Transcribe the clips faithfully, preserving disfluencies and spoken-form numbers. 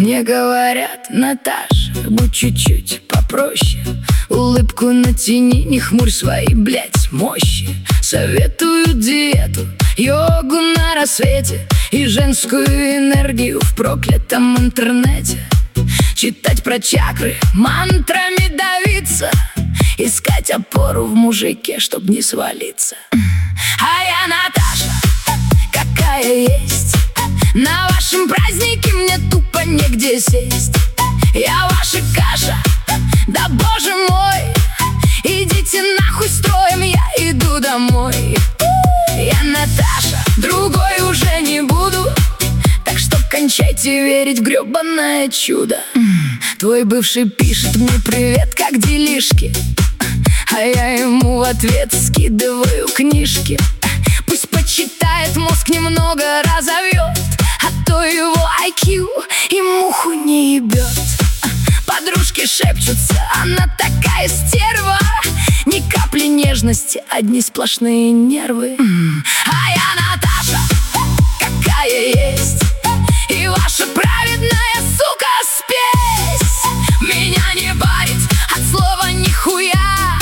Мне говорят: Наташа, будь чуть-чуть попроще, улыбку натяни, не хмурь свои, блядь, мощи. Советую диету, йогу на рассвете и женскую энергию в проклятом интернете. Читать про чакры, мантрами давиться, искать опору в мужике, чтоб не свалиться. А я Наташа, какая есть. На вашем празднике мне тупо негде сесть. Я ваша каша, да боже мой, идите нахуй строем, я иду домой. Я Наташа, другой уже не буду, так что кончайте верить в гребаное чудо. Твой бывший пишет мне: привет, как делишки? А я ему в ответ скидываю книжки. Пусть почитает, мозг немного разовьет, а то его ай кью и муху не ебет. Подружки шепчутся: она такая стерва, ни капли нежности, одни сплошные нервы. А я Наташа, какая есть, и ваша праведная, сука, спесь меня не парит от слова нихуя.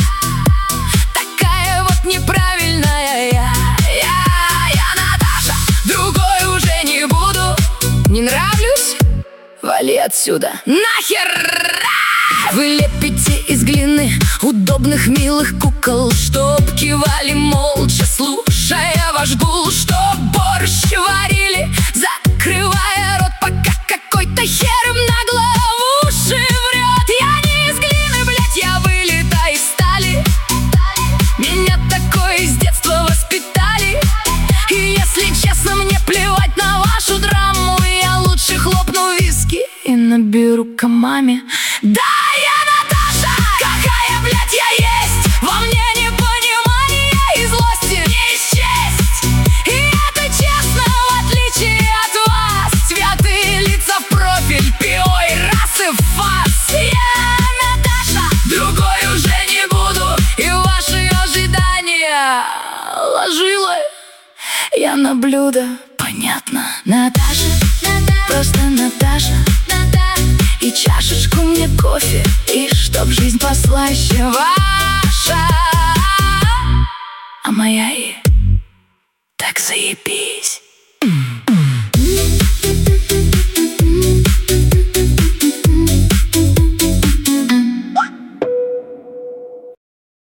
Такая вот неправильная я. Я, я Наташа, другой уже не буду. Не нравлюсь? Вали отсюда нахер! Вы лепите из глины удобных милых кукол, чтоб кивали молча, слушая ваш гул, чтоб борщ варили, закрывая рот, пока какой-то хер им нагло в уши врет. Я не из глины, блять, я вылета из стали. Меня такой с детства воспитали. И если честно, мне плевать на вашу драму. Я лучше хлопну виски и наберу к маме. Да, я Наташа, какая, блядь, я есть. Во мне непонимание и злости не счесть. И это честно, в отличие от вас. Святые лица в профиль, пиво и расы в фас. Я Наташа, другой уже не буду, и ваши ожидания ложила я на блюдо. Понятно. Наташа, просто Наташа, и чашечку мне кофе, и чтоб жизнь послаще ваша. А моя и так заебись.